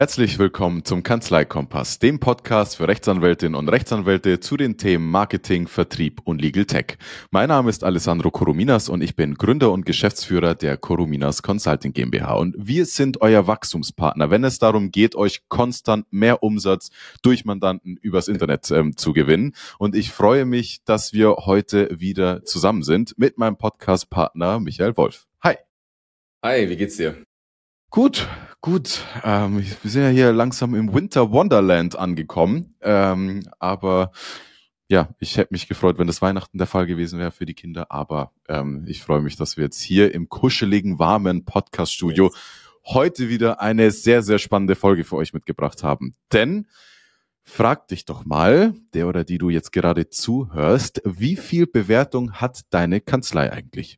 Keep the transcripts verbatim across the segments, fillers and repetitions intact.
Herzlich willkommen zum Kanzleikompass, dem Podcast für Rechtsanwältinnen und Rechtsanwälte zu den Themen Marketing, Vertrieb und Legal Tech. Mein Name ist Alessandro Corominas und ich bin Gründer und Geschäftsführer der Corominas Consulting GmbH. Und wir sind euer Wachstumspartner, wenn es darum geht, euch konstant mehr Umsatz durch Mandanten übers Internet ähm, zu gewinnen. Und ich freue mich, dass wir heute wieder zusammen sind mit meinem Podcast-Partner Michael Wolf. Hi. Hi, wie geht's dir? Gut, gut. Ähm, wir sind ja hier langsam im Winter Wonderland angekommen. Ähm, aber ja, ich hätte mich gefreut, wenn das Weihnachten der Fall gewesen wäre für die Kinder. Aber ähm, ich freue mich, dass wir jetzt hier im kuscheligen, warmen Podcast-Studio heute wieder eine sehr, sehr spannende Folge für euch mitgebracht haben. Denn frag dich doch mal, der oder die du jetzt gerade zuhörst, wie viel Bewertung hat deine Kanzlei eigentlich?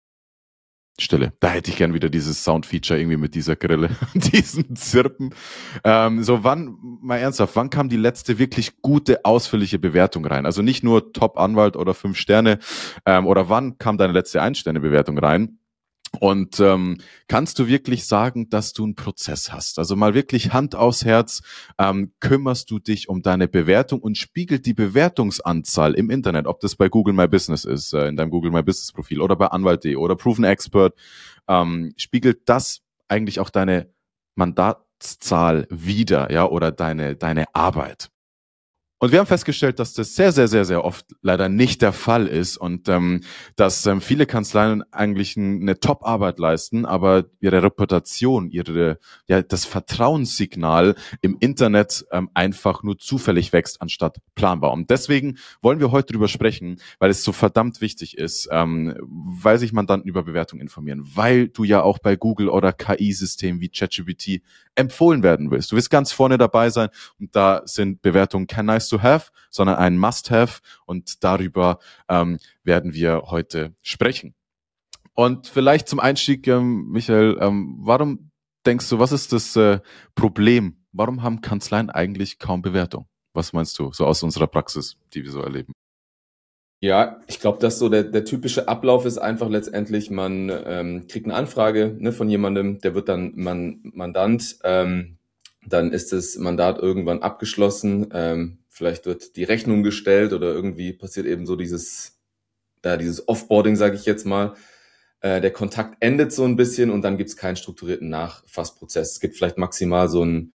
Stille. Da hätte ich gern wieder dieses Soundfeature irgendwie mit dieser Grille, diesen Zirpen. Ähm, so, wann, mal ernsthaft, wann kam die letzte wirklich gute, ausführliche Bewertung rein? Also nicht nur Top-Anwalt oder fünf Sterne, ähm, oder wann kam deine letzte Ein-Sterne-Bewertung rein? Und ähm, kannst du wirklich sagen, dass du einen Prozess hast? Also mal wirklich Hand aufs Herz, ähm, kümmerst du dich um deine Bewertung und spiegelt die Bewertungsanzahl im Internet, ob das bei Google My Business ist, äh, in deinem Google My Business Profil oder bei Anwalt punkt de oder Proven Expert, ähm, spiegelt das eigentlich auch deine Mandatszahl wider, ja, oder deine deine Arbeit? Und wir haben festgestellt, dass das sehr, sehr, sehr, sehr oft leider nicht der Fall ist und ähm, dass ähm, viele Kanzleien eigentlich ein, eine Top-Arbeit leisten, aber ihre Reputation, ihre ja das Vertrauenssignal im Internet ähm, einfach nur zufällig wächst, anstatt planbar. Und deswegen wollen wir heute drüber sprechen, weil es so verdammt wichtig ist, ähm, weil sich Mandanten über Bewertung informieren, weil du ja auch bei Google oder K I-Systemen wie ChatGPT empfohlen werden willst. Du willst ganz vorne dabei sein und da sind Bewertungen kein nice to have, sondern ein must have und darüber ähm, werden wir heute sprechen. Und vielleicht zum Einstieg, ähm, Michael, ähm, warum denkst du, was ist das äh, Problem? Warum haben Kanzleien eigentlich kaum Bewertung? Was meinst du, so aus unserer Praxis, die wir so erleben? Ja, ich glaube, dass so der, der typische Ablauf ist einfach letztendlich, man ähm, kriegt eine Anfrage ne, von jemandem, der wird dann man, Mandant, ähm, dann ist das Mandat irgendwann abgeschlossen, ähm, vielleicht wird die Rechnung gestellt oder irgendwie passiert eben so dieses, da dieses Offboarding, sage ich jetzt mal. Äh, der Kontakt endet so ein bisschen und dann gibt es keinen strukturierten Nachfassprozess. Es gibt vielleicht maximal so ein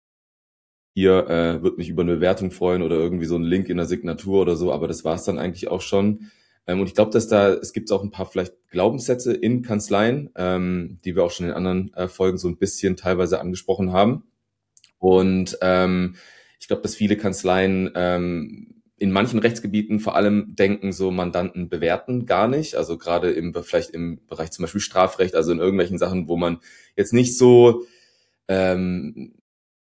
Hier äh, wird mich über eine Bewertung freuen oder irgendwie so ein Link in der Signatur oder so, aber das war es dann eigentlich auch schon. Ähm, und ich glaube, dass da, es gibt auch ein paar vielleicht Glaubenssätze in Kanzleien, ähm, die wir auch schon in anderen äh, Folgen so ein bisschen teilweise angesprochen haben. Und ähm, ich glaube, dass viele Kanzleien ähm, in manchen Rechtsgebieten vor allem denken, so Mandanten bewerten gar nicht. Also gerade im vielleicht im Bereich zum Beispiel Strafrecht, also in irgendwelchen Sachen, wo man jetzt nicht so ähm,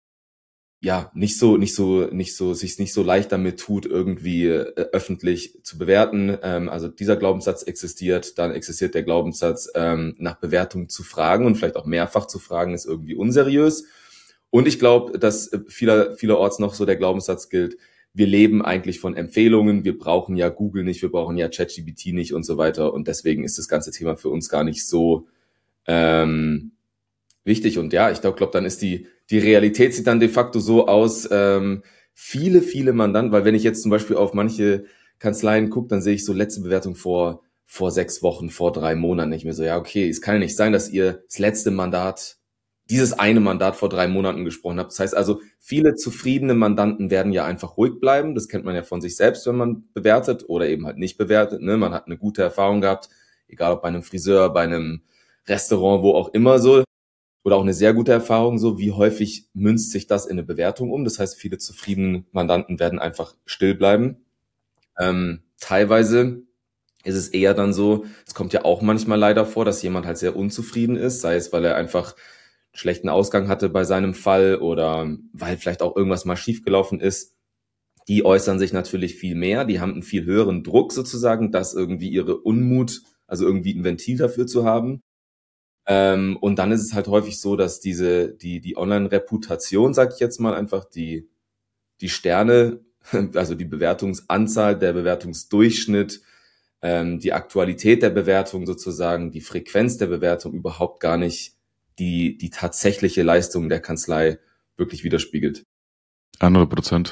ja, nicht so, nicht so, nicht so, sich nicht so leicht damit tut, irgendwie äh, öffentlich zu bewerten. Ähm, also dieser Glaubenssatz existiert, dann existiert der Glaubenssatz, ähm, nach Bewertung zu fragen und vielleicht auch mehrfach zu fragen, ist irgendwie unseriös. Und ich glaube, dass äh, vieler, vielerorts noch so der Glaubenssatz gilt, wir leben eigentlich von Empfehlungen, wir brauchen ja Google nicht, wir brauchen ja ChatGPT nicht und so weiter. Und deswegen ist das ganze Thema für uns gar nicht so ähm, wichtig. Und ja, ich glaube, glaub, dann ist die, die Realität sieht dann de facto so aus, ähm, viele, viele Mandanten, weil wenn ich jetzt zum Beispiel auf manche Kanzleien gucke, dann sehe ich so letzte Bewertung vor, vor sechs Wochen, vor drei Monaten. Ich mir so, ja, okay, es kann ja nicht sein, dass ihr das letzte Mandat, dieses eine Mandat vor drei Monaten gesprochen habt. Das heißt also, viele zufriedene Mandanten werden ja einfach ruhig bleiben. Das kennt man ja von sich selbst, wenn man bewertet oder eben halt nicht bewertet. Ne? Man hat eine gute Erfahrung gehabt, egal ob bei einem Friseur, bei einem Restaurant, wo auch immer so. Oder auch eine sehr gute Erfahrung, so wie häufig münzt sich das in eine Bewertung um. Das heißt, viele zufriedene Mandanten werden einfach still bleiben. Ähm, teilweise ist es eher dann so, es kommt ja auch manchmal leider vor, dass jemand halt sehr unzufrieden ist, sei es, weil er einfach einen schlechten Ausgang hatte bei seinem Fall oder weil vielleicht auch irgendwas mal schiefgelaufen ist. Die äußern sich natürlich viel mehr, die haben einen viel höheren Druck sozusagen, das irgendwie ihre Unmut, also irgendwie ein Ventil dafür zu haben. Ähm, und dann ist es halt häufig so, dass diese, die, die Online-Reputation, sag ich jetzt mal einfach, die, die Sterne, also die Bewertungsanzahl, der Bewertungsdurchschnitt, ähm, die Aktualität der Bewertung sozusagen, die Frequenz der Bewertung überhaupt gar nicht die, die tatsächliche Leistung der Kanzlei wirklich widerspiegelt. hundert Prozent.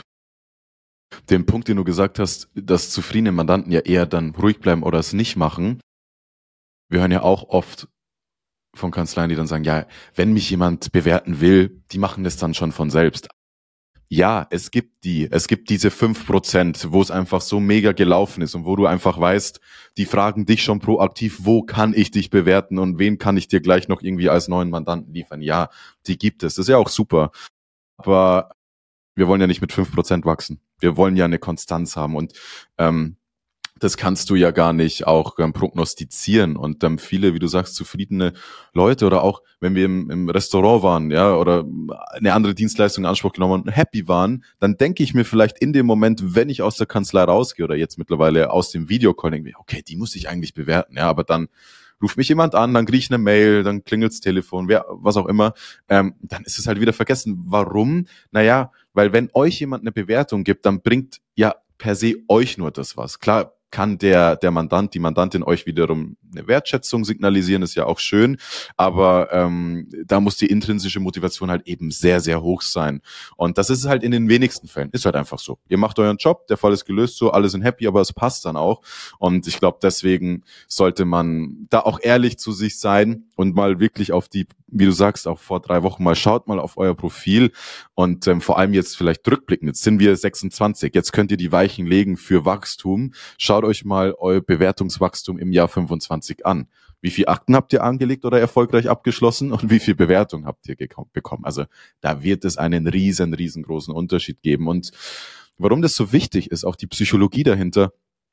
Den Punkt, den du gesagt hast, dass zufriedene Mandanten ja eher dann ruhig bleiben oder es nicht machen. Wir hören ja auch oft von Kanzleien, die dann sagen, ja, wenn mich jemand bewerten will, die machen das dann schon von selbst. Ja, es gibt die, es gibt diese fünf Prozent, wo es einfach so mega gelaufen ist und wo du einfach weißt, die fragen dich schon proaktiv, wo kann ich dich bewerten und wen kann ich dir gleich noch irgendwie als neuen Mandanten liefern. Ja, die gibt es, das ist ja auch super. Aber wir wollen ja nicht mit fünf Prozent wachsen. Wir wollen ja eine Konstanz haben und ähm, das kannst du ja gar nicht auch ähm, prognostizieren. Und ähm, viele, wie du sagst, zufriedene Leute oder auch, wenn wir im, im Restaurant waren, ja, oder eine andere Dienstleistung in Anspruch genommen und happy waren, dann denke ich mir vielleicht in dem Moment, wenn ich aus der Kanzlei rausgehe oder jetzt mittlerweile aus dem Videocall, denke ich, okay, die muss ich eigentlich bewerten, ja, aber dann ruft mich jemand an, dann kriege ich eine Mail, dann klingelt's Telefon, wer, was auch immer, ähm, dann ist es halt wieder vergessen. Warum? Naja, weil wenn euch jemand eine Bewertung gibt, dann bringt ja per se euch nur das was. Klar kann der der Mandant, die Mandantin euch wiederum eine Wertschätzung signalisieren, ist ja auch schön, aber ähm, da muss die intrinsische Motivation halt eben sehr, sehr hoch sein. Und das ist halt in den wenigsten Fällen, ist halt einfach so. Ihr macht euren Job, der Fall ist gelöst, so, alle sind happy, aber es passt dann auch. Und ich glaube, deswegen sollte man da auch ehrlich zu sich sein und mal wirklich auf die, wie du sagst, auch vor drei Wochen mal schaut mal auf euer Profil und ähm, vor allem jetzt vielleicht rückblicken. Jetzt sind wir sechsundzwanzig, jetzt könnt ihr die Weichen legen für Wachstum. Schaut euch mal euer Bewertungswachstum im Jahr fünfundzwanzig an. Wie viel Akten habt ihr angelegt oder erfolgreich abgeschlossen und wie viel Bewertung habt ihr bekommen? Also da wird es einen riesen, riesengroßen Unterschied geben. Und warum das so wichtig ist, auch die Psychologie dahinter,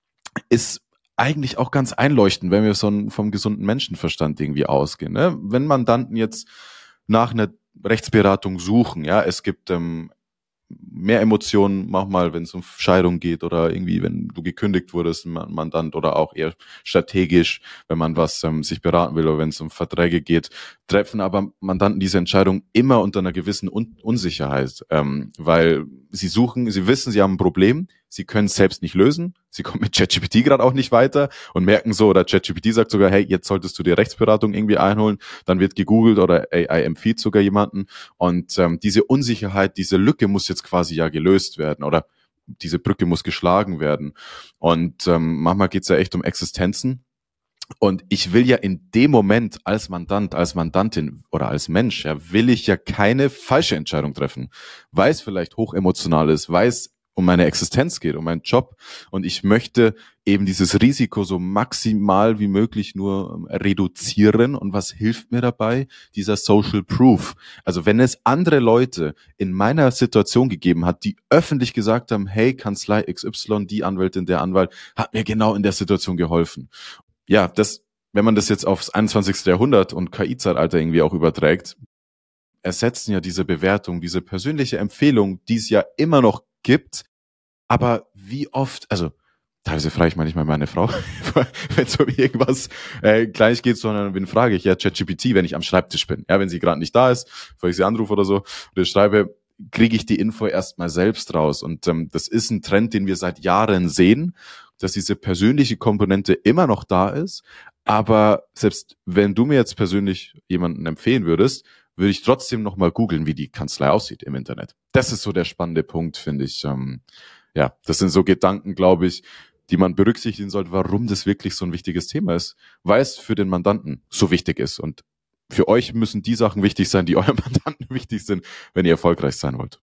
ist eigentlich auch ganz einleuchtend, wenn wir so vom gesunden Menschenverstand irgendwie ausgehen. Ne? Wenn Mandanten jetzt nach einer Rechtsberatung suchen, ja, es gibt ähm, mehr Emotionen, manchmal, wenn es um Scheidung geht oder irgendwie, wenn du gekündigt wurdest, ein Mandant oder auch eher strategisch, wenn man was ähm, sich beraten will oder wenn es um Verträge geht, treffen aber Mandanten diese Entscheidung immer unter einer gewissen Un- Unsicherheit, ähm, weil sie suchen, sie wissen, sie haben ein Problem, sie können es selbst nicht lösen, sie kommen mit ChatGPT gerade auch nicht weiter und merken so, oder ChatGPT sagt sogar, hey, jetzt solltest du dir Rechtsberatung irgendwie einholen, dann wird gegoogelt oder A I empfiehlt sogar jemanden und ähm, diese Unsicherheit, diese Lücke muss jetzt quasi ja gelöst werden oder diese Brücke muss geschlagen werden und ähm, manchmal geht's ja echt um Existenzen. Und ich will ja in dem Moment als Mandant, als Mandantin oder als Mensch, ja, will ich ja keine falsche Entscheidung treffen, weil es vielleicht hochemotional ist, weil es um meine Existenz geht, um meinen Job. Und ich möchte eben dieses Risiko so maximal wie möglich nur reduzieren. Und was hilft mir dabei? Dieser Social Proof. Also wenn es andere Leute in meiner Situation gegeben hat, die öffentlich gesagt haben, hey, Kanzlei X Y, die Anwältin, der Anwalt, hat mir genau in der Situation geholfen. Ja, das, wenn man das jetzt aufs einundzwanzigste Jahrhundert und K I-Zeitalter irgendwie auch überträgt, ersetzen ja diese Bewertung, diese persönliche Empfehlung, die es ja immer noch gibt. Aber wie oft, also teilweise frage ich manchmal meine Frau, wenn es um irgendwas äh, gleich geht, sondern wen frage ich? Ja, ChatGPT, wenn ich am Schreibtisch bin. Ja, wenn sie gerade nicht da ist, bevor ich sie anrufe oder so, oder schreibe, kriege ich die Info erstmal selbst raus. Und ähm, das ist ein Trend, den wir seit Jahren sehen, dass diese persönliche Komponente immer noch da ist. Aber selbst wenn du mir jetzt persönlich jemanden empfehlen würdest, würde ich trotzdem nochmal googeln, wie die Kanzlei aussieht im Internet. Das ist so der spannende Punkt, finde ich. Ähm, ja, das sind so Gedanken, glaube ich, die man berücksichtigen sollte, warum das wirklich so ein wichtiges Thema ist, weil es für den Mandanten so wichtig ist. Und für euch müssen die Sachen wichtig sein, die eurem Mandanten wichtig sind, wenn ihr erfolgreich sein wollt.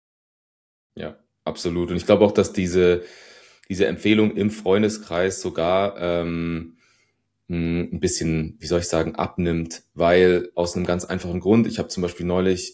Ja, absolut. Und ich glaube auch, dass diese, diese Empfehlung im Freundeskreis sogar ähm, mh, ein bisschen, wie soll ich sagen, abnimmt, weil aus einem ganz einfachen Grund, ich habe zum Beispiel neulich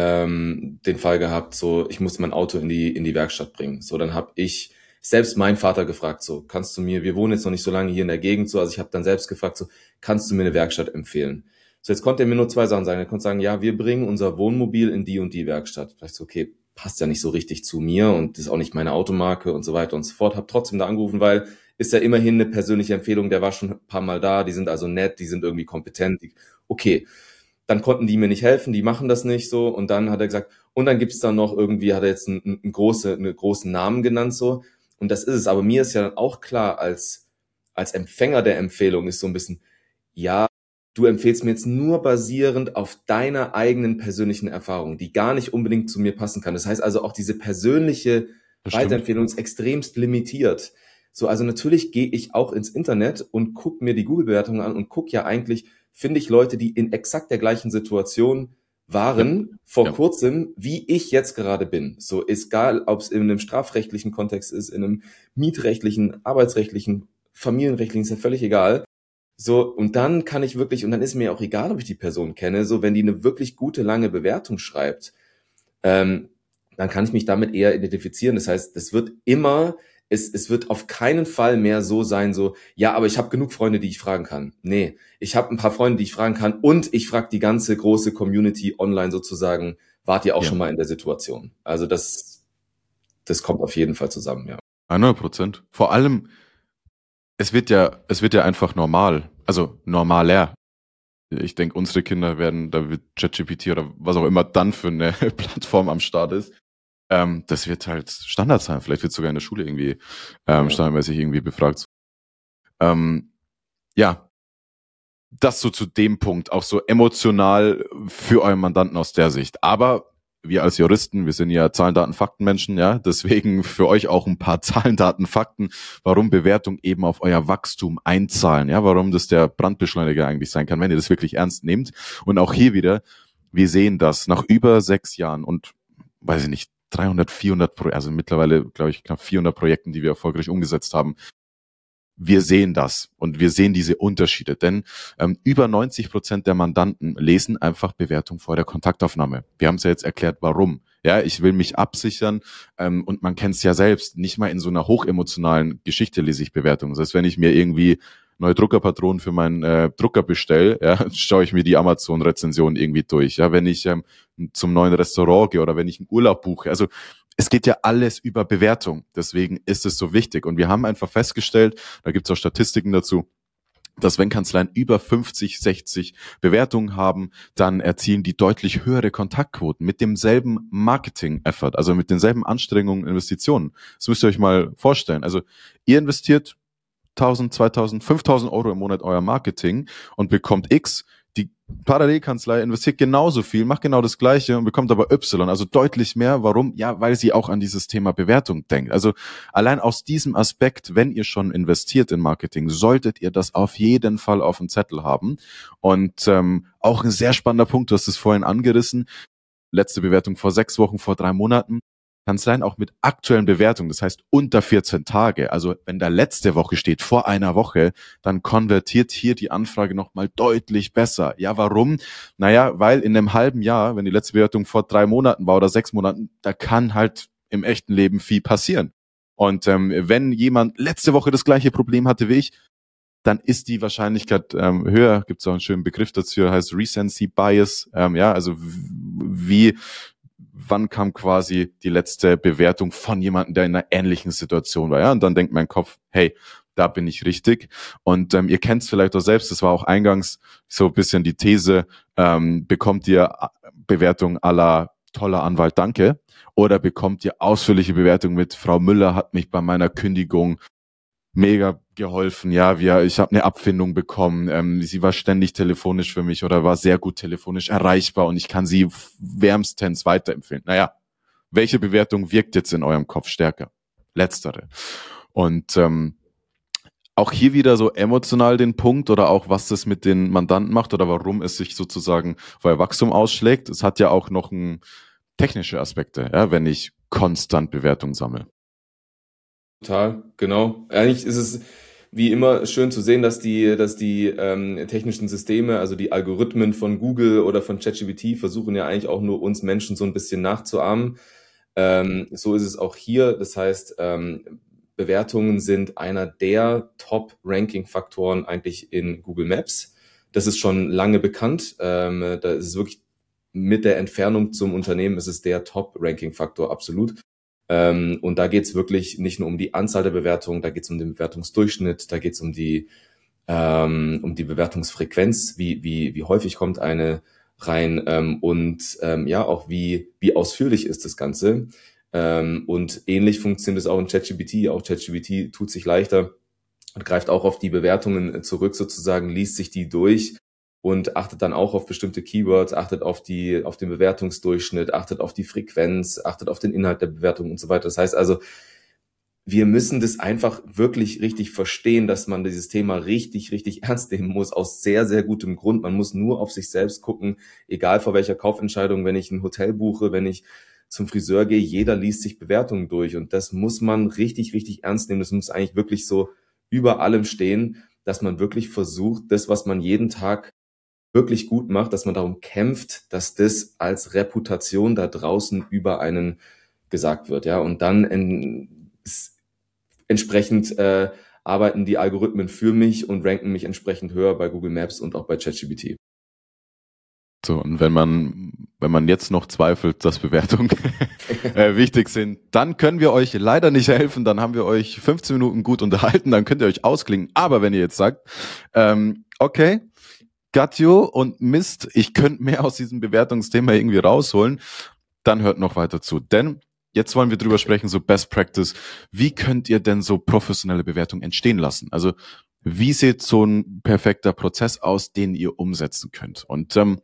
ähm, den Fall gehabt, so ich musste mein Auto in die in die Werkstatt bringen. So, dann habe ich selbst meinen Vater gefragt, so kannst du mir, wir wohnen jetzt noch nicht so lange hier in der Gegend, so also ich habe dann selbst gefragt, so kannst du mir eine Werkstatt empfehlen? So, jetzt konnte er mir nur zwei Sachen sagen. Er konnte sagen, ja, wir bringen unser Wohnmobil in die und die Werkstatt. Vielleicht so, okay, passt ja nicht so richtig zu mir und ist auch nicht meine Automarke und so weiter und so fort. Hab trotzdem da angerufen, weil ist ja immerhin eine persönliche Empfehlung. Der war schon ein paar Mal da, die sind also nett, die sind irgendwie kompetent. Okay, dann konnten die mir nicht helfen, die machen das nicht so. Und dann hat er gesagt, und dann gibt's da noch irgendwie, hat er jetzt einen, einen, große, einen großen Namen genannt so. Und das ist es. Aber mir ist ja dann auch klar, als, als Empfänger der Empfehlung ist so ein bisschen, ja, du empfehlst mir jetzt nur basierend auf deiner eigenen persönlichen Erfahrung, die gar nicht unbedingt zu mir passen kann. Das heißt also auch diese persönliche Das stimmt. Weiterempfehlung ist extremst limitiert. So, also natürlich gehe ich auch ins Internet und gucke mir die Google-Bewertungen an und gucke ja eigentlich, finde ich Leute, die in exakt der gleichen Situation waren Ja. vor Ja. kurzem, wie ich jetzt gerade bin. So, ist egal, ob es in einem strafrechtlichen Kontext ist, in einem mietrechtlichen, arbeitsrechtlichen, familienrechtlichen, ist ja völlig egal. So, und dann kann ich wirklich, und dann ist mir auch egal, ob ich die Person kenne, so, wenn die eine wirklich gute, lange Bewertung schreibt, ähm, dann kann ich mich damit eher identifizieren. Das heißt, es wird immer, es, es wird auf keinen Fall mehr so sein, so, ja, aber ich habe genug Freunde, die ich fragen kann. Nee, ich habe ein paar Freunde, die ich fragen kann und ich frage die ganze große Community online sozusagen, wart ihr auch Ja. schon mal in der Situation? Also das, das kommt auf jeden Fall zusammen, ja. hundert Prozent. Vor allem, es wird ja, es wird ja einfach normal. Also normaler. Ich denke, unsere Kinder werden, da wird ChatGPT oder was auch immer dann für eine Plattform am Start ist, ähm, das wird halt Standard sein. Vielleicht wird sogar in der Schule irgendwie ähm, Ja. standardmäßig irgendwie befragt. Ähm, ja, das so zu dem Punkt, auch so emotional für euren Mandanten aus der Sicht. Aber wir als Juristen, wir sind ja Zahlen, Daten, Fakten Menschen, ja, deswegen für euch auch ein paar Zahlen, Daten, Fakten, warum Bewertung eben auf euer Wachstum einzahlen, ja, warum das der Brandbeschleuniger eigentlich sein kann, wenn ihr das wirklich ernst nehmt. Und auch hier wieder, wir sehen das nach über sechs Jahren und, weiß ich nicht, dreihundert, vierhundert, Pro- also mittlerweile, glaube ich, knapp vierhundert Projekten, die wir erfolgreich umgesetzt haben. Wir sehen das und wir sehen diese Unterschiede, denn ähm, über neunzig Prozent der Mandanten lesen einfach Bewertung vor der Kontaktaufnahme. Wir haben es ja jetzt erklärt, warum. Ja, ich will mich absichern ähm, und man kennt es ja selbst, nicht mal in so einer hochemotionalen Geschichte lese ich Bewertungen. Das heißt, wenn ich mir irgendwie neue Druckerpatronen für meinen äh, Drucker bestelle, ja, schaue ich mir die Amazon-Rezension irgendwie durch. Ja, wenn ich ähm, zum neuen Restaurant gehe oder wenn ich einen Urlaub buche, also es geht ja alles über Bewertung. Deswegen ist es so wichtig. Und wir haben einfach festgestellt, da gibt es auch Statistiken dazu, dass wenn Kanzleien über fünfzig, sechzig Bewertungen haben, dann erzielen die deutlich höhere Kontaktquoten mit demselben Marketing-Effort, also mit denselben Anstrengungen, Investitionen. Das müsst ihr euch mal vorstellen. Also ihr investiert tausend, zweitausend, fünftausend Euro im Monat euer Marketing und bekommt X. Die Parallelkanzlei investiert genauso viel, macht genau das Gleiche und bekommt aber Y, also deutlich mehr. Warum? Ja, weil sie auch an dieses Thema Bewertung denkt. Also allein aus diesem Aspekt, wenn ihr schon investiert in Marketing, solltet ihr das auf jeden Fall auf dem Zettel haben. Und ähm, auch ein sehr spannender Punkt, du hast es vorhin angerissen, letzte Bewertung vor sechs Wochen, vor drei Monaten. Kanzleien auch mit aktuellen Bewertungen, das heißt unter vierzehn Tage, also wenn da letzte Woche steht, vor einer Woche, dann konvertiert hier die Anfrage nochmal deutlich besser. Ja, warum? Naja, weil in einem halben Jahr, wenn die letzte Bewertung vor drei Monaten war oder sechs Monaten, da kann halt im echten Leben viel passieren. Und ähm, wenn jemand letzte Woche das gleiche Problem hatte wie ich, dann ist die Wahrscheinlichkeit ähm, höher. Gibt es auch einen schönen Begriff dazu, heißt Recency Bias. Ähm, ja, also wie wann kam quasi die letzte Bewertung von jemandem, der in einer ähnlichen Situation war. Ja, und dann denkt mein Kopf, hey, da bin ich richtig. Und ähm, ihr kennt es vielleicht auch selbst, das war auch eingangs so ein bisschen die These, ähm, bekommt ihr Bewertung à la toller Anwalt, danke, oder bekommt ihr ausführliche Bewertung mit Frau Müller hat mich bei meiner Kündigung mega geholfen, ja, wir, ich habe eine Abfindung bekommen, ähm, sie war ständig telefonisch für mich oder war sehr gut telefonisch erreichbar und ich kann sie wärmstens weiterempfehlen. Naja, welche Bewertung wirkt jetzt in eurem Kopf stärker? Letztere. Und ähm, auch hier wieder so emotional den Punkt oder auch was das mit den Mandanten macht oder warum es sich sozusagen auf euer Wachstum ausschlägt. Es hat ja auch noch ein, technische Aspekte, ja, wenn ich konstant Bewertung sammle. Total, genau. Eigentlich ist es wie immer schön zu sehen, dass die, dass die ähm, technischen Systeme, also die Algorithmen von Google oder von ChatGPT versuchen ja eigentlich auch nur uns Menschen so ein bisschen nachzuahmen. Ähm, so ist es auch hier. Das heißt, ähm, Bewertungen sind einer der Top-Ranking-Faktoren eigentlich in Google Maps. Das ist schon lange bekannt. Ähm, da ist es wirklich mit der Entfernung zum Unternehmen ist es der Top-Ranking-Faktor absolut. Ähm, und da geht's wirklich nicht nur um die Anzahl der Bewertungen, da geht's um den Bewertungsdurchschnitt, da geht's um die ähm, um die Bewertungsfrequenz, wie wie wie häufig kommt eine rein ähm, und ähm, ja auch wie wie ausführlich ist das Ganze. Ähm, und ähnlich funktioniert es auch in ChatGPT. Auch ChatGPT tut sich leichter und greift auch auf die Bewertungen zurück sozusagen, liest sich die durch und achtet dann auch auf bestimmte Keywords, achtet auf die, auf den Bewertungsdurchschnitt, achtet auf die Frequenz, achtet auf den Inhalt der Bewertung und so weiter. Das heißt also, wir müssen das einfach wirklich richtig verstehen, dass man dieses Thema richtig, richtig ernst nehmen muss, aus sehr, sehr gutem Grund. Man muss nur auf sich selbst gucken, egal vor welcher Kaufentscheidung, wenn ich ein Hotel buche, wenn ich zum Friseur gehe, jeder liest sich Bewertungen durch und das muss man richtig, richtig ernst nehmen. Das muss eigentlich wirklich so über allem stehen, dass man wirklich versucht, das, was man jeden Tag wirklich gut macht, dass man darum kämpft, dass das als Reputation da draußen über einen gesagt wird, ja, und dann in, entsprechend äh, arbeiten die Algorithmen für mich und ranken mich entsprechend höher bei Google Maps und auch bei ChatGPT. So, und wenn man, wenn man jetzt noch zweifelt, dass Bewertungen äh, wichtig sind, dann können wir euch leider nicht helfen. Dann haben wir euch fünfzehn Minuten gut unterhalten, dann könnt ihr euch ausklingen. Aber wenn ihr jetzt sagt, ähm, okay, got you und Mist, ich könnte mehr aus diesem Bewertungsthema irgendwie rausholen, dann hört noch weiter zu. Denn jetzt wollen wir drüber sprechen, so Best Practice. Wie könnt ihr denn so professionelle Bewertungen entstehen lassen? Also wie sieht so ein perfekter Prozess aus, den ihr umsetzen könnt? Und ähm,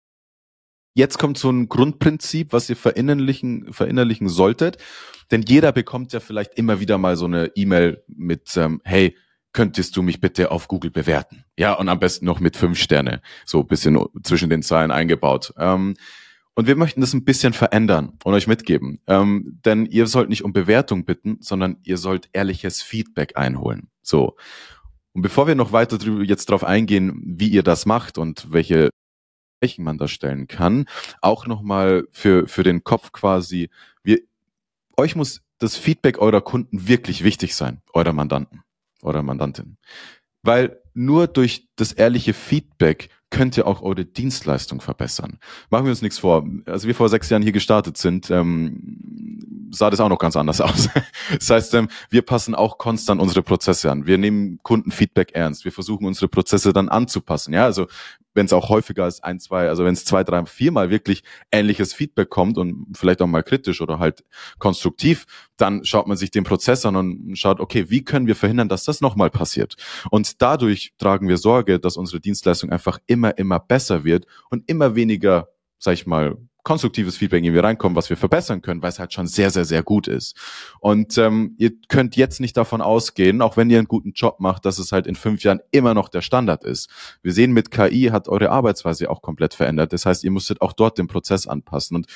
jetzt kommt so ein Grundprinzip, was ihr verinnerlichen, verinnerlichen solltet. Denn jeder bekommt ja vielleicht immer wieder mal so eine E-Mail mit, ähm, hey, könntest du mich bitte auf Google bewerten? Ja, und am besten noch mit fünf Sterne, so ein bisschen zwischen den Zeilen eingebaut. Ähm, und wir möchten das ein bisschen verändern und euch mitgeben. Ähm, denn ihr sollt nicht um Bewertung bitten, sondern ihr sollt ehrliches Feedback einholen. So. Und bevor wir noch weiter drüber, jetzt drauf eingehen, wie ihr das macht und welche Weichen man da stellen kann, auch nochmal für, für den Kopf quasi, wir, euch muss das Feedback eurer Kunden wirklich wichtig sein, eurer Mandanten, eurer Mandantin. Weil nur durch das ehrliche Feedback könnt ihr auch eure Dienstleistung verbessern. Machen wir uns nichts vor. Als wir vor sechs Jahren hier gestartet sind, ähm, sah das auch noch ganz anders aus. Das heißt, ähm, wir passen auch konstant unsere Prozesse an. Wir nehmen Kundenfeedback ernst. Wir versuchen unsere Prozesse dann anzupassen. Ja, also wenn es auch häufiger als ein, zwei, also wenn es zwei, drei, viermal wirklich ähnliches Feedback kommt und vielleicht auch mal kritisch oder halt konstruktiv, dann schaut man sich den Prozess an und schaut, okay, wie können wir verhindern, dass das nochmal passiert? Und dadurch tragen wir Sorge, dass unsere Dienstleistung einfach immer, immer besser wird und immer weniger, sag ich mal, konstruktives Feedback irgendwie reinkommt, was wir verbessern können, weil es halt schon sehr, sehr, sehr gut ist. Und ähm, ihr könnt jetzt nicht davon ausgehen, auch wenn ihr einen guten Job macht, dass es halt in fünf Jahren immer noch der Standard ist. Wir sehen, mit K I hat eure Arbeitsweise auch komplett verändert. Das heißt, ihr müsstet auch dort den Prozess anpassen. Und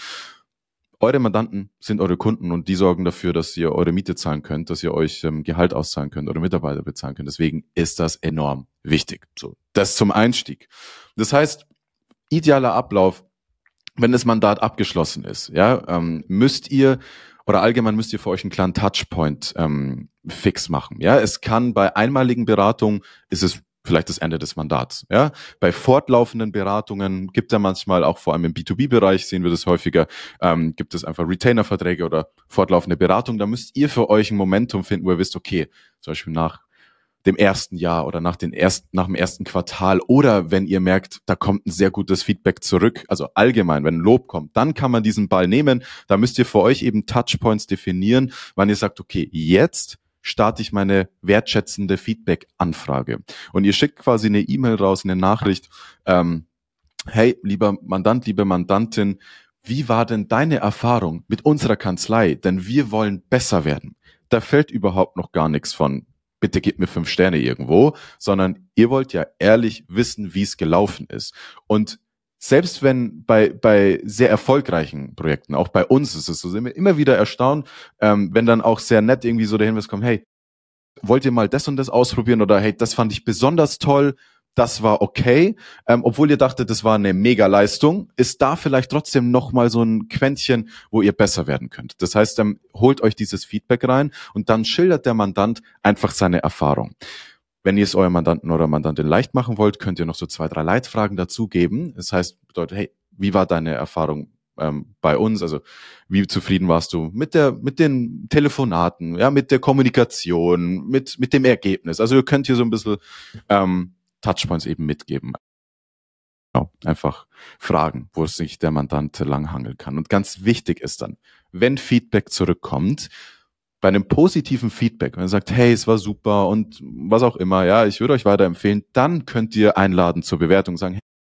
eure Mandanten sind eure Kunden und die sorgen dafür, dass ihr eure Miete zahlen könnt, dass ihr euch ähm, Gehalt auszahlen könnt, eure Mitarbeiter bezahlen könnt. Deswegen ist das enorm wichtig. So, das zum Einstieg. Das heißt, idealer Ablauf, wenn das Mandat abgeschlossen ist, ja, ähm, müsst ihr oder allgemein müsst ihr für euch einen kleinen Touchpoint ähm, fix machen. Ja, es kann bei einmaligen Beratungen ist es vielleicht das Ende des Mandats. Ja, bei fortlaufenden Beratungen gibt es ja manchmal auch vor allem im B zwei B-Bereich sehen wir das häufiger, ähm, gibt es einfach Retainer-Verträge oder fortlaufende Beratung. Da müsst ihr für euch ein Momentum finden, wo ihr wisst, okay, zum Beispiel nach dem ersten Jahr oder nach den ersten, nach dem ersten Quartal oder wenn ihr merkt, da kommt ein sehr gutes Feedback zurück, also allgemein, wenn Lob kommt, dann kann man diesen Ball nehmen. Da müsst ihr für euch eben Touchpoints definieren, wann ihr sagt, okay, jetzt starte ich meine wertschätzende Feedback-Anfrage. Und ihr schickt quasi eine E-Mail raus, eine Nachricht, ähm, hey, lieber Mandant, liebe Mandantin, wie war denn deine Erfahrung mit unserer Kanzlei? Denn wir wollen besser werden. Da fällt überhaupt noch gar nichts von bitte gebt mir fünf Sterne irgendwo, sondern ihr wollt ja ehrlich wissen, wie es gelaufen ist. Und selbst wenn bei bei sehr erfolgreichen Projekten, auch bei uns ist es so, sind wir immer wieder erstaunt, ähm, wenn dann auch sehr nett irgendwie so der Hinweis kommt, hey, wollt ihr mal das und das ausprobieren oder hey, das fand ich besonders toll, das war okay, ähm, obwohl ihr dachtet, das war eine Mega-Leistung, ist da vielleicht trotzdem nochmal so ein Quäntchen, wo ihr besser werden könnt. Das heißt, ähm, holt euch dieses Feedback rein und dann schildert der Mandant einfach seine Erfahrung. Wenn ihr es eurem Mandanten oder Mandantin leicht machen wollt, könnt ihr noch so zwei, drei Leitfragen dazugeben. Das heißt, bedeutet, hey, wie war deine Erfahrung ähm, bei uns? Also wie zufrieden warst du mit der, mit den Telefonaten, ja, mit der Kommunikation, mit mit dem Ergebnis? Also ihr könnt hier so ein bisschen ähm, Touchpoints eben mitgeben. Genau, einfach fragen, wo sich der Mandant langhangeln kann. Und ganz wichtig ist dann, wenn Feedback zurückkommt, bei einem positiven Feedback, wenn ihr sagt, hey, es war super und was auch immer, ja, ich würde euch weiterempfehlen, dann könnt ihr einladen zur Bewertung, sagen,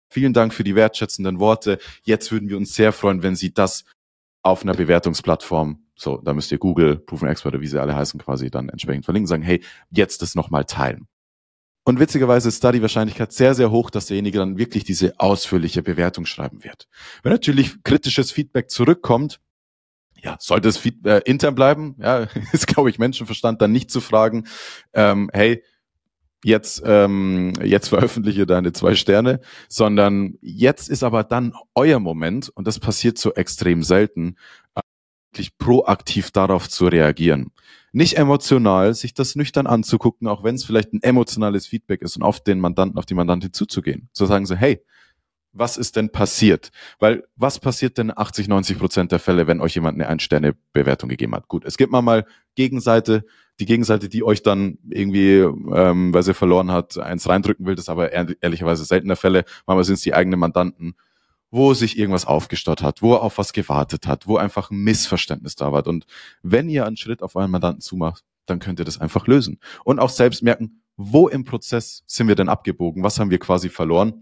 Vielen Dank für die wertschätzenden Worte. Jetzt würden wir uns sehr freuen, wenn Sie das auf einer Bewertungsplattform, so, da müsst ihr Google, Proven Expert oder wie sie alle heißen, quasi dann entsprechend verlinken, sagen, hey, jetzt das nochmal teilen. Und witzigerweise ist da die Wahrscheinlichkeit sehr, sehr hoch, dass derjenige dann wirklich diese ausführliche Bewertung schreiben wird. Wenn natürlich kritisches Feedback zurückkommt, ja, sollte es Feed- äh, intern bleiben, ja, ist, glaube ich, Menschenverstand dann nicht zu fragen, ähm, hey, jetzt, ähm, jetzt veröffentliche deine zwei Sterne, sondern jetzt ist aber dann euer Moment, und das passiert so extrem selten, wirklich proaktiv darauf zu reagieren. Nicht emotional, sich das nüchtern anzugucken, auch wenn es vielleicht ein emotionales Feedback ist und auf den Mandanten, auf die Mandantin zuzugehen. Zu sagen so, hey, was ist denn passiert? Weil was passiert denn achtzig, neunzig Prozent der Fälle, wenn euch jemand eine Ein-Sterne-Bewertung gegeben hat? Gut, es gibt mal mal Gegenseite, die Gegenseite, die euch dann irgendwie, ähm, weil sie verloren hat, eins reindrücken will, das ist aber ehr- ehrlicherweise seltener Fälle. Manchmal sind es die eigenen Mandanten, wo sich irgendwas aufgestaut hat, wo er auf was gewartet hat, wo einfach ein Missverständnis da war. Und wenn ihr einen Schritt auf euren Mandanten zumacht, dann könnt ihr das einfach lösen. Und auch selbst merken, wo im Prozess sind wir denn abgebogen? Was haben wir quasi verloren?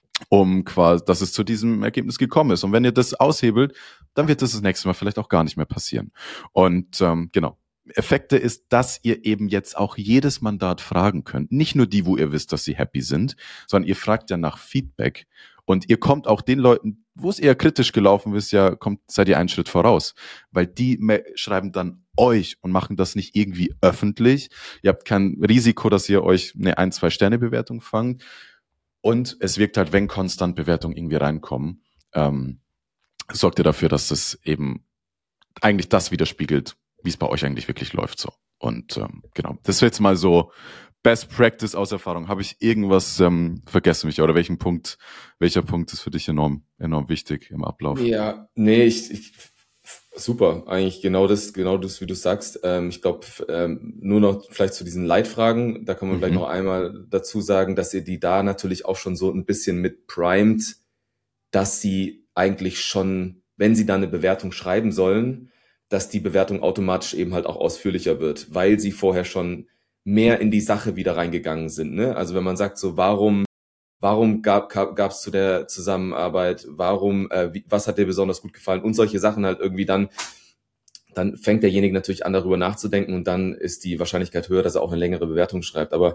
Um quasi, dass es zu diesem Ergebnis gekommen ist. Und wenn ihr das aushebelt, dann wird das das nächste Mal vielleicht auch gar nicht mehr passieren. Und ähm, genau. Effekte ist, dass ihr eben jetzt auch jedes Mandat fragen könnt. Nicht nur die, wo ihr wisst, dass sie happy sind, sondern ihr fragt ja nach Feedback. Und ihr kommt auch den Leuten, wo es eher kritisch gelaufen ist, ja, kommt, seid ihr einen Schritt voraus. Weil die me- schreiben dann euch und machen das nicht irgendwie öffentlich. Ihr habt kein Risiko, dass ihr euch eine ein-, zwei Sterne Bewertung fangt. Und es wirkt halt, wenn konstant Bewertungen irgendwie reinkommen, ähm, sorgt ihr dafür, dass es eben eigentlich das widerspiegelt, wie es bei euch eigentlich wirklich läuft. So. Und ähm, genau, das ist jetzt mal so Best Practice aus Erfahrung. Habe ich irgendwas ähm, vergessen, mich oder welchen Punkt, welcher Punkt ist für dich enorm, enorm wichtig im Ablauf? Ja, nee, ich, ich super, eigentlich genau das, genau das, wie du sagst. Ähm, ich glaube, ähm, nur noch vielleicht zu diesen Leitfragen, da kann man Mhm. vielleicht noch einmal dazu sagen, dass ihr die da natürlich auch schon so ein bisschen mit primet, dass sie eigentlich schon, wenn sie da eine Bewertung schreiben sollen, dass die Bewertung automatisch eben halt auch ausführlicher wird, weil sie vorher schon mehr in die Sache wieder reingegangen sind. Ne? Also wenn man sagt so, warum Warum gab gab es zu der Zusammenarbeit? Warum, äh, wie, was hat dir besonders gut gefallen? Und solche Sachen halt irgendwie dann, dann fängt derjenige natürlich an, darüber nachzudenken und dann ist die Wahrscheinlichkeit höher, dass er auch eine längere Bewertung schreibt. Aber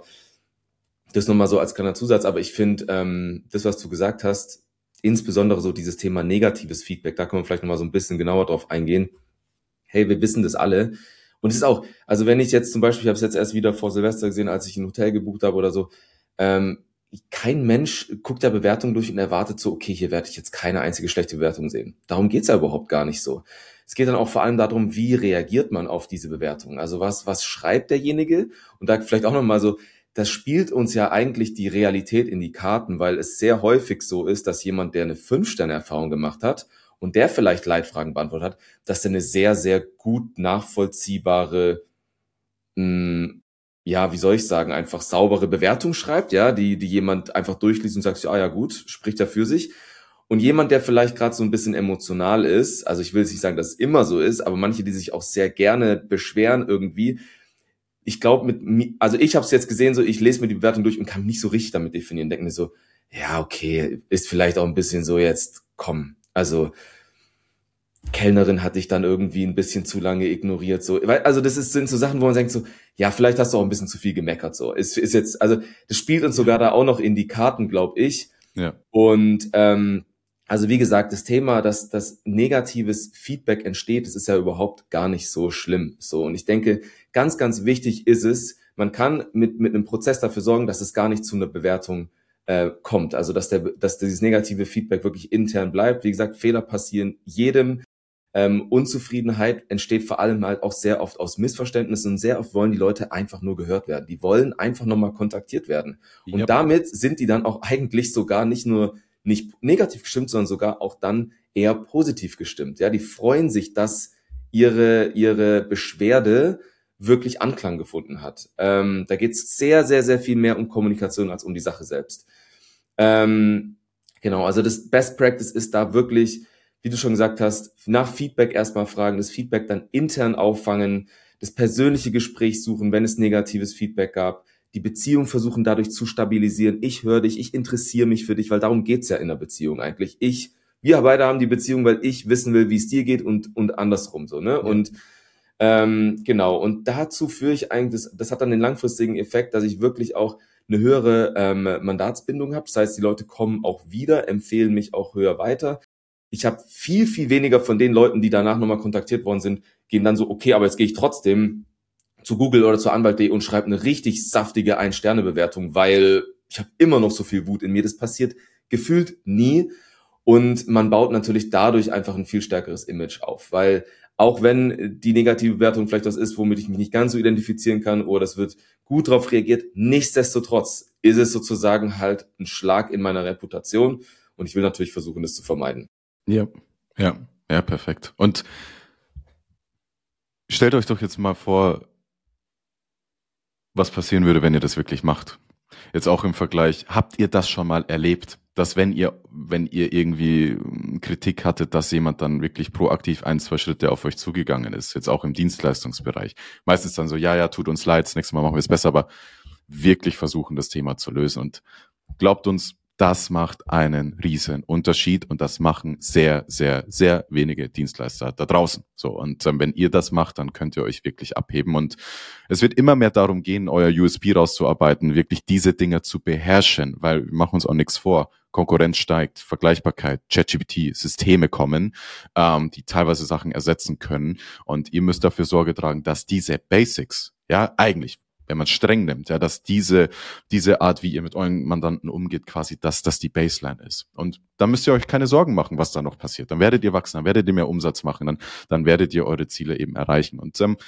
das nochmal so als kleiner Zusatz. Aber ich finde, ähm, das, was du gesagt hast, insbesondere so dieses Thema negatives Feedback, da können wir vielleicht nochmal so ein bisschen genauer drauf eingehen. Hey, wir wissen das alle. Und es ist auch, also wenn ich jetzt zum Beispiel, ich habe es jetzt erst wieder vor Silvester gesehen, als ich ein Hotel gebucht habe oder so, ähm, kein Mensch guckt da Bewertungen durch und erwartet so, okay, hier werde ich jetzt keine einzige schlechte Bewertung sehen. Darum geht's ja überhaupt gar nicht so. Es geht dann auch vor allem darum, wie reagiert man auf diese Bewertung? Also was, was schreibt derjenige? Und da vielleicht auch nochmal so, das spielt uns ja eigentlich die Realität in die Karten, weil es sehr häufig so ist, dass jemand, der eine Fünf-Sterne-Erfahrung gemacht hat und der vielleicht Leitfragen beantwortet hat, dass er eine sehr, sehr gut nachvollziehbare, mh, ja, wie soll ich sagen, einfach saubere Bewertung schreibt, ja, die, die jemand einfach durchliest und sagt, ah ja gut, spricht er für sich. Und jemand, der vielleicht gerade so ein bisschen emotional ist, also ich will jetzt nicht sagen, dass es immer so ist, aber manche, die sich auch sehr gerne beschweren irgendwie, ich glaube, mit mi- also ich habe es jetzt gesehen, so ich lese mir die Bewertung durch und kann mich nicht so richtig damit definieren, denke mir so, ja, okay, ist vielleicht auch ein bisschen so jetzt, komm, also Kellnerin hatte ich dann irgendwie ein bisschen zu lange ignoriert, so, weil, also das ist, sind so Sachen, wo man denkt so, ja, vielleicht hast du auch ein bisschen zu viel gemeckert, so, ist, ist jetzt, also das spielt uns sogar da auch noch in die Karten, glaube ich. Ja. Und ähm, also wie gesagt, das Thema, dass dass negatives Feedback entsteht, das ist ja überhaupt gar nicht so schlimm. So, und ich denke, ganz, ganz wichtig ist es, man kann mit mit einem Prozess dafür sorgen, dass es gar nicht zu einer Bewertung äh, kommt. Also dass der dass dieses negative Feedback wirklich intern bleibt. Wie gesagt, Fehler passieren jedem. Ähm, Unzufriedenheit entsteht vor allem halt auch sehr oft aus Missverständnissen und sehr oft wollen die Leute einfach nur gehört werden. Die wollen einfach nochmal kontaktiert werden. Und Yep. damit sind die dann auch eigentlich sogar nicht nur nicht negativ gestimmt, sondern sogar auch dann eher positiv gestimmt. Ja, die freuen sich, dass ihre, ihre Beschwerde wirklich Anklang gefunden hat. Ähm, da geht es sehr, sehr, sehr viel mehr um Kommunikation als um die Sache selbst. Ähm, genau, also das Best Practice ist da wirklich, wie du schon gesagt hast, nach Feedback erstmal fragen, das Feedback dann intern auffangen, das persönliche Gespräch suchen, wenn es negatives Feedback gab, die Beziehung versuchen dadurch zu stabilisieren. Ich höre dich, ich interessiere mich für dich, weil darum geht's ja in der Beziehung eigentlich. Ich, wir beide haben die Beziehung, weil ich wissen will, wie es dir geht und und andersrum so, ne? Ja. Und ähm, genau, und dazu führe ich eigentlich, das, das hat dann den langfristigen Effekt, dass ich wirklich auch eine höhere ähm, Mandatsbindung habe. Das heißt, die Leute kommen auch wieder, empfehlen mich auch höher weiter. Ich habe viel, viel weniger von den Leuten, die danach nochmal kontaktiert worden sind, gehen dann so, okay, aber jetzt gehe ich trotzdem zu Google oder zu Anwalt punkt de und schreibe eine richtig saftige Ein-Sterne-Bewertung, weil ich habe immer noch so viel Wut in mir. Das passiert gefühlt nie. Und man baut natürlich dadurch einfach ein viel stärkeres Image auf, weil auch wenn die negative Bewertung vielleicht was ist, womit ich mich nicht ganz so identifizieren kann oder es wird gut drauf reagiert, nichtsdestotrotz ist es sozusagen halt ein Schlag in meiner Reputation und ich will natürlich versuchen, das zu vermeiden. Ja, ja, ja, perfekt. Und stellt euch doch jetzt mal vor, was passieren würde, wenn ihr das wirklich macht. Jetzt auch im Vergleich, habt ihr das schon mal erlebt, dass wenn ihr, wenn ihr irgendwie Kritik hattet, dass jemand dann wirklich proaktiv ein, zwei Schritte auf euch zugegangen ist, jetzt auch im Dienstleistungsbereich. Meistens dann so, ja, ja, tut uns leid, das nächste Mal machen wir es besser, aber wirklich versuchen, das Thema zu lösen. Und glaubt uns, das macht einen riesen Unterschied und das machen sehr, sehr, sehr wenige Dienstleister da draußen. So, und ähm, wenn ihr das macht, dann könnt ihr euch wirklich abheben und es wird immer mehr darum gehen, euer U S P rauszuarbeiten, wirklich diese Dinge zu beherrschen, weil wir machen uns auch nichts vor. Konkurrenz steigt, Vergleichbarkeit, ChatGPT, Systeme kommen, ähm, die teilweise Sachen ersetzen können und ihr müsst dafür Sorge tragen, dass diese Basics, ja, eigentlich wenn man es streng nimmt, ja, dass diese diese Art, wie ihr mit euren Mandanten umgeht, quasi, dass das die Baseline ist. Und da müsst ihr euch keine Sorgen machen, was da noch passiert. Dann werdet ihr wachsen, dann werdet ihr mehr Umsatz machen, dann dann werdet ihr eure Ziele eben erreichen. Und ähm,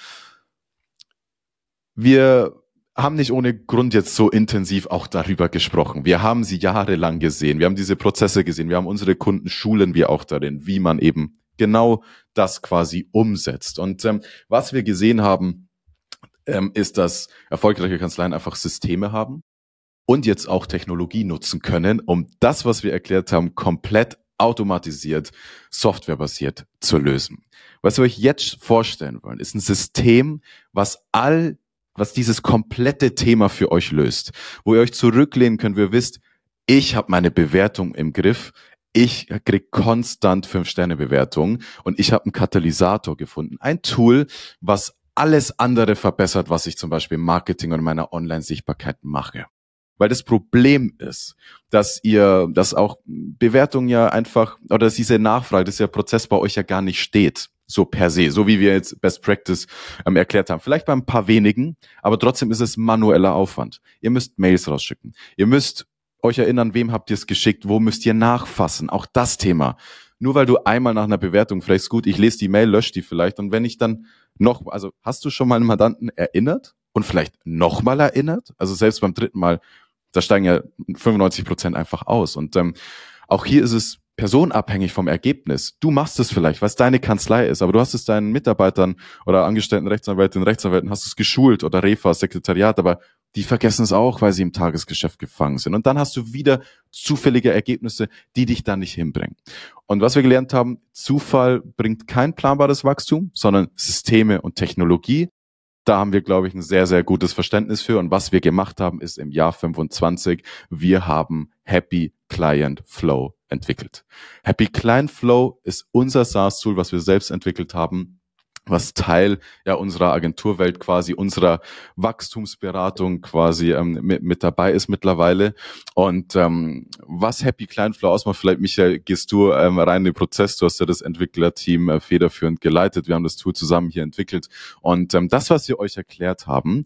wir haben nicht ohne Grund jetzt so intensiv auch darüber gesprochen. Wir haben sie jahrelang gesehen, wir haben diese Prozesse gesehen, wir haben unsere Kunden, schulen wir auch darin, wie man eben genau das quasi umsetzt. Und ähm, was wir gesehen haben, Ähm, ist, dass erfolgreiche Kanzleien einfach Systeme haben und jetzt auch Technologie nutzen können, um das, was wir erklärt haben, komplett automatisiert, softwarebasiert zu lösen. Was wir euch jetzt vorstellen wollen, ist ein System, was all, was dieses komplette Thema für euch löst, wo ihr euch zurücklehnen könnt, wo ihr wisst, ich habe meine Bewertung im Griff, ich krieg konstant Fünf-Sterne-Bewertungen und ich habe einen Katalysator gefunden, ein Tool, was alles andere verbessert, was ich zum Beispiel im Marketing und in meiner Online-Sichtbarkeit mache. Weil das Problem ist, dass ihr, dass auch Bewertungen ja einfach, oder dass diese Nachfrage, dass der Prozess bei euch ja gar nicht steht, so per se, so wie wir jetzt Best Practice ähm, erklärt haben. Vielleicht bei ein paar wenigen, aber trotzdem ist es manueller Aufwand. Ihr müsst Mails rausschicken. Ihr müsst euch erinnern, wem habt ihr es geschickt, wo müsst ihr nachfassen, auch das Thema. Nur weil du einmal nach einer Bewertung fragst, gut, ich lese die Mail, lösche die vielleicht und wenn ich dann noch, also hast du schon mal einen Mandanten erinnert und vielleicht nochmal erinnert? Also selbst beim dritten Mal, da steigen ja fünfundneunzig Prozent einfach aus und ähm, auch hier ist es personenabhängig vom Ergebnis. Du machst es vielleicht, weil es deine Kanzlei ist, aber du hast es deinen Mitarbeitern oder angestellten Rechtsanwältinnen, Rechtsanwälten, hast es geschult oder Refa, Sekretariat, aber die vergessen es auch, weil sie im Tagesgeschäft gefangen sind. Und dann hast du wieder zufällige Ergebnisse, die dich dann nicht hinbringen. Und was wir gelernt haben, Zufall bringt kein planbares Wachstum, sondern Systeme und Technologie. Da haben wir, glaube ich, ein sehr, sehr gutes Verständnis für. Und was wir gemacht haben, ist im Jahr fünfundzwanzig, wir haben Happy Client Flow entwickelt. Happy Client Flow ist unser SaaS-Tool, was wir selbst entwickelt haben, was Teil ja unserer Agenturwelt quasi, unserer Wachstumsberatung quasi ähm, mit, mit dabei ist mittlerweile. Und ähm, was Happy Client Flow ausmacht, vielleicht Michael, gehst du ähm, rein in den Prozess, du hast ja das Entwicklerteam äh, federführend geleitet, wir haben das Tool zusammen hier entwickelt. Und ähm, das, was wir euch erklärt haben,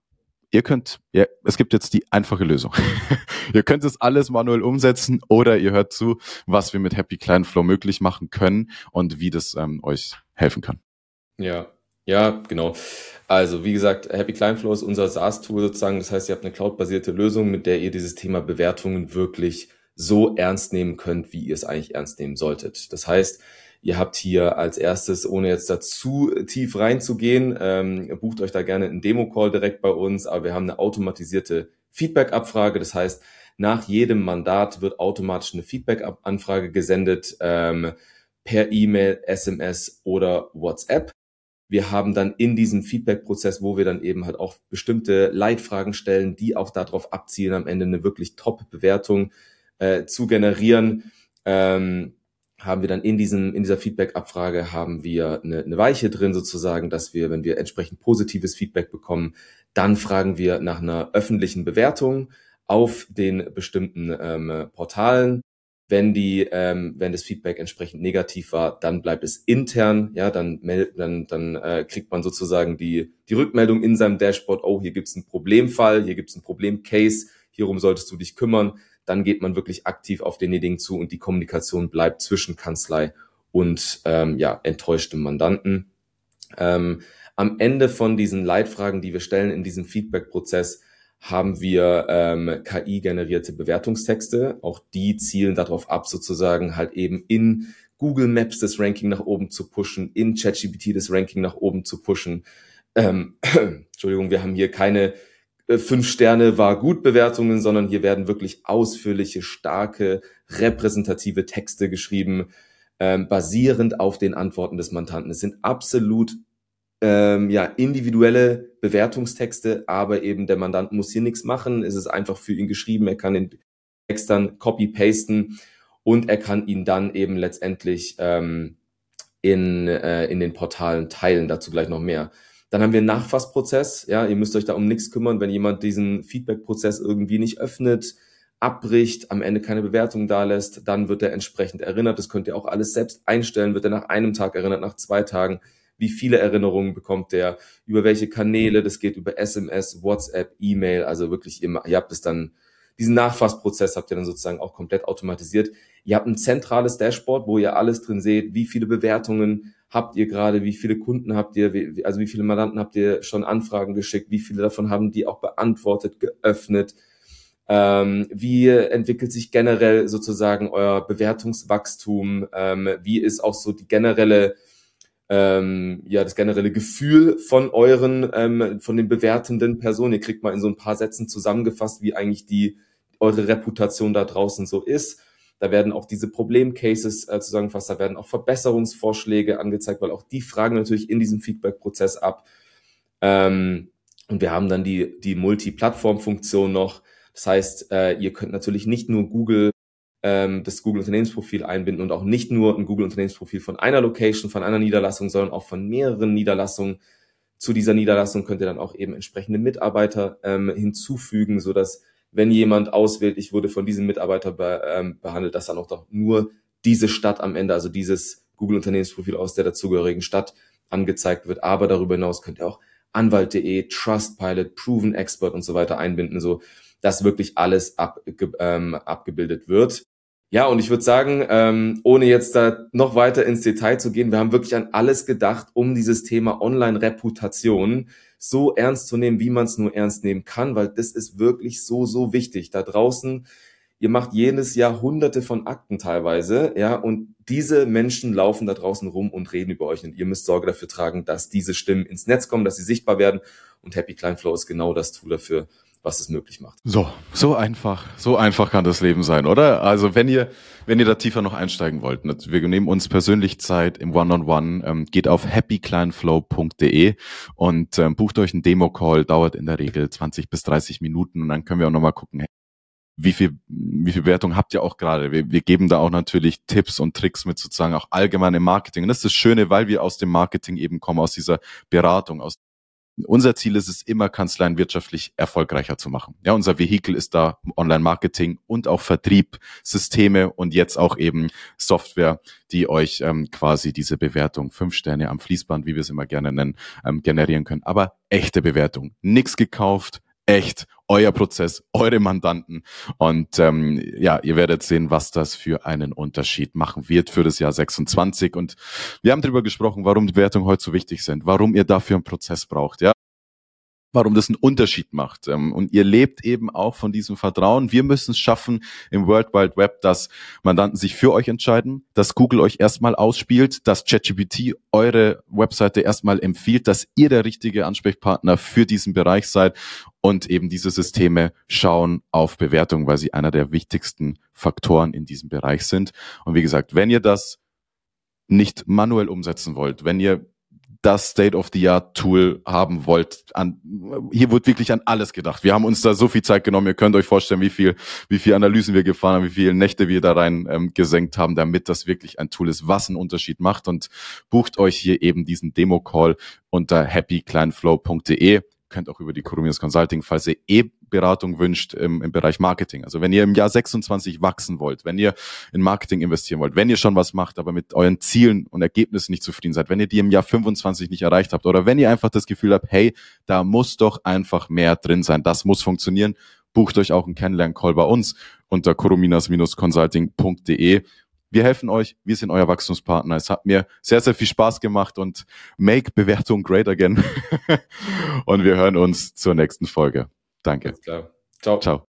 ihr könnt, ja, es gibt jetzt die einfache Lösung. Ihr könnt es alles manuell umsetzen oder ihr hört zu, was wir mit Happy Client Flow möglich machen können und wie das ähm, euch helfen kann. Ja, ja, genau. Also wie gesagt, Happy Client Flow ist unser SaaS-Tool sozusagen. Das heißt, ihr habt eine cloud-basierte Lösung, mit der ihr dieses Thema Bewertungen wirklich so ernst nehmen könnt, wie ihr es eigentlich ernst nehmen solltet. Das heißt, ihr habt hier als erstes, ohne jetzt da zu tief reinzugehen, ähm, bucht euch da gerne einen Demo-Call direkt bei uns, aber wir haben eine automatisierte Feedback-Abfrage. Das heißt, nach jedem Mandat wird automatisch eine Feedback-Anfrage gesendet, ähm, per E-Mail, S M S oder WhatsApp. Wir haben dann in diesem Feedback-Prozess, wo wir dann eben halt auch bestimmte Leitfragen stellen, die auch darauf abzielen, am Ende eine wirklich Top-Bewertung äh, zu generieren, ähm, haben wir dann in diesem in dieser Feedback-Abfrage haben wir eine, eine Weiche drin sozusagen, dass wir, wenn wir entsprechend positives Feedback bekommen, dann fragen wir nach einer öffentlichen Bewertung auf den bestimmten ähm, Portalen. Wenn die, ähm, wenn das Feedback entsprechend negativ war, dann bleibt es intern, ja, dann meldet, dann, dann äh, kriegt man sozusagen die die Rückmeldung in seinem Dashboard. Oh, hier gibt's einen Problemfall, hier gibt's einen Problemcase, hierum solltest du dich kümmern. Dann geht man wirklich aktiv auf denjenigen zu und die Kommunikation bleibt zwischen Kanzlei und ähm, ja enttäuschtem Mandanten. Ähm, am Ende von diesen Leitfragen, die wir stellen in diesem Feedback-Prozess, haben wir ähm, K I-generierte Bewertungstexte. Auch die zielen darauf ab, sozusagen halt eben in Google Maps das Ranking nach oben zu pushen, in ChatGPT das Ranking nach oben zu pushen. Ähm, Entschuldigung, wir haben hier keine äh, fünf Sterne war gut Bewertungen, sondern hier werden wirklich ausführliche, starke, repräsentative Texte geschrieben, ähm, basierend auf den Antworten des Mandanten. Es sind absolut Ähm, ja, individuelle Bewertungstexte, aber eben der Mandant muss hier nichts machen. Es ist einfach für ihn geschrieben. Er kann den Text dann copy-pasten und er kann ihn dann eben letztendlich ähm, in, äh, in den Portalen teilen. Dazu gleich noch mehr. Dann haben wir einen Nachfassprozess. Ja, ihr müsst euch da um nichts kümmern, wenn jemand diesen Feedback-Prozess irgendwie nicht öffnet, abbricht, am Ende keine Bewertung dalässt, dann wird er entsprechend erinnert. Das könnt ihr auch alles selbst einstellen. Wird er nach einem Tag erinnert, nach zwei Tagen? Wie viele Erinnerungen bekommt der, über welche Kanäle, das geht über S M S, WhatsApp, E-Mail, also wirklich, ihr, ihr habt es dann, diesen Nachfassprozess habt ihr dann sozusagen auch komplett automatisiert. Ihr habt ein zentrales Dashboard, wo ihr alles drin seht, wie viele Bewertungen habt ihr gerade, wie viele Kunden habt ihr, wie, also wie viele Mandanten habt ihr schon Anfragen geschickt, wie viele davon haben die auch beantwortet, geöffnet, ähm, wie entwickelt sich generell sozusagen euer Bewertungswachstum, ähm, wie ist auch so die generelle Ähm, ja, das generelle Gefühl von euren, ähm, von den bewertenden Personen. Ihr kriegt mal in so ein paar Sätzen zusammengefasst, wie eigentlich die, eure Reputation da draußen so ist. Da werden auch diese Problemcases äh, zusammengefasst, da werden auch Verbesserungsvorschläge angezeigt, weil auch die fragen natürlich in diesem Feedback-Prozess ab. Ähm, und wir haben dann die, die Multi-Plattform-Funktion noch. Das heißt, äh, ihr könnt natürlich nicht nur Google ähm, das Google-Unternehmensprofil einbinden und auch nicht nur ein Google-Unternehmensprofil von einer Location, von einer Niederlassung, sondern auch von mehreren Niederlassungen. Zu dieser Niederlassung könnt ihr dann auch eben entsprechende Mitarbeiter ähm, hinzufügen, sodass, wenn jemand auswählt, ich wurde von diesem Mitarbeiter be, ähm, behandelt, dass dann auch doch nur diese Stadt am Ende, also dieses Google-Unternehmensprofil aus der dazugehörigen Stadt angezeigt wird. Aber darüber hinaus könnt ihr auch Anwalt punkt de, Trustpilot, Proven Expert und so weiter einbinden, so dass wirklich alles ab, ähm, abgebildet wird. Ja, und ich würde sagen, ähm, ohne jetzt da noch weiter ins Detail zu gehen, wir haben wirklich an alles gedacht, um dieses Thema Online-Reputation so ernst zu nehmen, wie man es nur ernst nehmen kann, weil das ist wirklich so, so wichtig. Da draußen, ihr macht jedes Jahr hunderte von Akten teilweise, ja, und diese Menschen laufen da draußen rum und reden über euch und ihr müsst Sorge dafür tragen, dass diese Stimmen ins Netz kommen, dass sie sichtbar werden und Happy Client Flow ist genau das Tool dafür, was es möglich macht. So, so einfach, so einfach kann das Leben sein, oder? Also wenn ihr, wenn ihr da tiefer noch einsteigen wollt, wir nehmen uns persönlich Zeit im One-on-One, ähm, geht auf happy client flow punkt de und ähm, bucht euch einen Demo-Call, dauert in der Regel zwanzig bis dreißig Minuten und dann können wir auch nochmal gucken, wie viel, wie viel Bewertung habt ihr auch gerade? Wir, wir geben da auch natürlich Tipps und Tricks mit sozusagen auch allgemein im Marketing. Und das ist das Schöne, weil wir aus dem Marketing eben kommen, aus dieser Beratung, aus unser Ziel ist es immer, Kanzleien wirtschaftlich erfolgreicher zu machen. Ja, unser Vehikel ist da Online-Marketing und auch Vertrieb, Systeme und jetzt auch eben Software, die euch ähm, quasi diese Bewertung, fünf Sterne am Fließband, wie wir es immer gerne nennen, ähm, generieren können. Aber echte Bewertung, nichts gekauft, echt, euer Prozess, eure Mandanten. Und ähm, ja, ihr werdet sehen, was das für einen Unterschied machen wird für das Jahr sechsundzwanzig. Und wir haben darüber gesprochen, warum die Bewertungen heute so wichtig sind, warum ihr dafür einen Prozess braucht, ja. Warum das einen Unterschied macht. Und ihr lebt eben auch von diesem Vertrauen. Wir müssen es schaffen im World Wide Web, dass Mandanten sich für euch entscheiden, dass Google euch erstmal ausspielt, dass ChatGPT eure Webseite erstmal empfiehlt, dass ihr der richtige Ansprechpartner für diesen Bereich seid und eben diese Systeme schauen auf Bewertung, weil sie einer der wichtigsten Faktoren in diesem Bereich sind. Und wie gesagt, wenn ihr das nicht manuell umsetzen wollt, wenn ihr das State-of-the-Art-Tool haben wollt, an, hier wird wirklich an alles gedacht. Wir haben uns da so viel Zeit genommen. Ihr könnt euch vorstellen, wie viel, wie viel Analysen wir gefahren haben, wie viele Nächte wir da rein ähm, gesenkt haben, damit das wirklich ein Tool ist, was einen Unterschied macht. Und bucht euch hier eben diesen Demo-Call unter happy klein flow punkt de. Könnt auch über die Coromines Consulting, falls ihr E-Beratung wünscht im, im Bereich Marketing. Also wenn ihr im Jahr sechsundzwanzig wachsen wollt, wenn ihr in Marketing investieren wollt, wenn ihr schon was macht, aber mit euren Zielen und Ergebnissen nicht zufrieden seid, wenn ihr die im Jahr fünfundzwanzig nicht erreicht habt oder wenn ihr einfach das Gefühl habt, hey, da muss doch einfach mehr drin sein, das muss funktionieren, bucht euch auch einen Kennenlern-Call bei uns unter corominas consulting punkt de. Wir helfen euch, wir sind euer Wachstumspartner. Es hat mir sehr, sehr viel Spaß gemacht und make Bewertung great again. Und wir hören uns zur nächsten Folge. Danke. Alles klar. Ciao. Ciao.